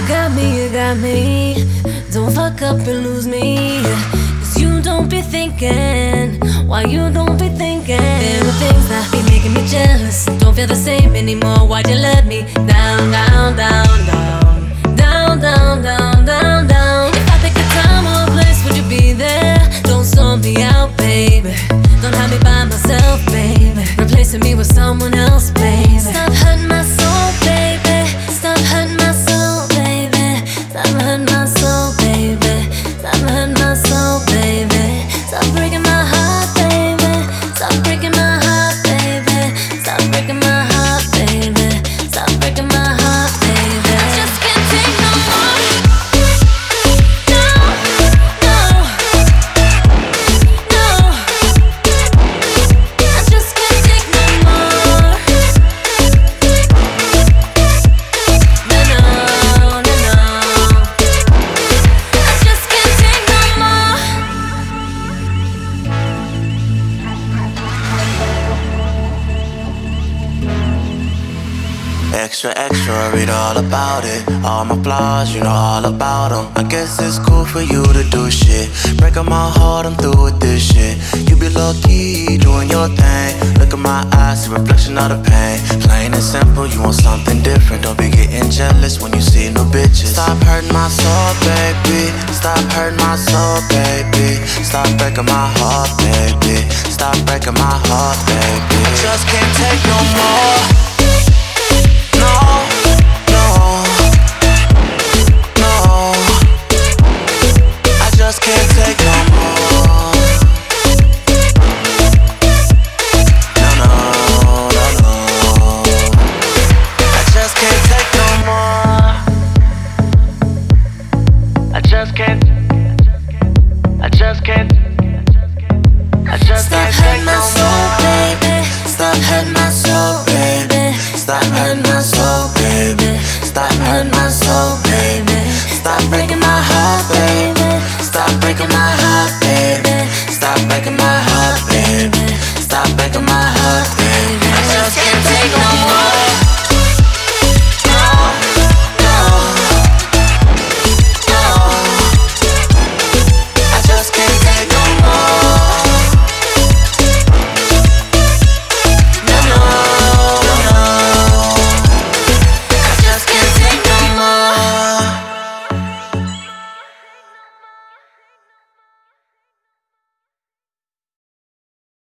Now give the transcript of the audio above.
You got me. Don't fuck up and lose me. 'Cause you don't be thinking. Why you don't be thinking? There are things that be making me jealous. Don't feel the same anymore. Why'd you let me down, down, down, down, down, down, down, down, down? If I pick a time or a place, would you be there? Don't storm me out, baby. Don't have me by myself, baby. Replacing me with someone else, baby. Stop hurting my soul, baby. Stop hurting my soul, baby. Stop hurting my soul, baby. Stop hurting my soul, baby. Stop breaking my heart, baby. Stop breaking my heart, baby. Stop breaking my heart, baby. Stop breaking my heart, baby. I just can't take no more. No, no, no. I just can't take no more. No, no, no, no. I just can't take no more. Extra, extra, read all about it. All my flaws, you know all about them. I guess it's cool for you to do shit. Breaking my heart, I'm through with this shit. You be low-key, doing your thing. Look at my eyes, the reflection of the pain. Plain and simple, you want something different. Don't be getting jealous when you see new bitches. Stop hurting my soul, baby. Stop hurting my soul, baby. Stop breaking my heart, baby. Stop breaking my heart, baby. Just can't take no more. No, no, no. I just can't take no more. No, no, no, no. I just can't take no more. I just can't. I just can't. I just Stop can't hurting take my no soul. more.